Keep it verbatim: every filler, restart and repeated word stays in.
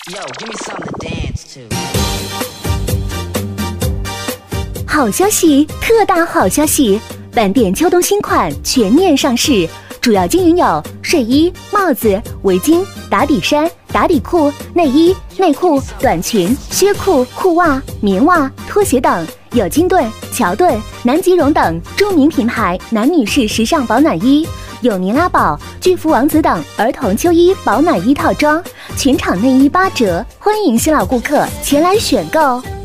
Yo, give me something to dance to. 好消息，特大好消息！本店秋冬新款全面上市，主要经营有睡衣、帽子、围巾、打底衫、打底裤、内衣、内裤、短裙、靴裤、裤袜、棉袜、拖鞋等，有金盾、乔顿、南极绒等著名品牌男女士时尚保暖衣，有尼拉宝、巨福王子等儿童秋衣保暖衣套装，全场内衣八折，欢迎新老顾客前来选购。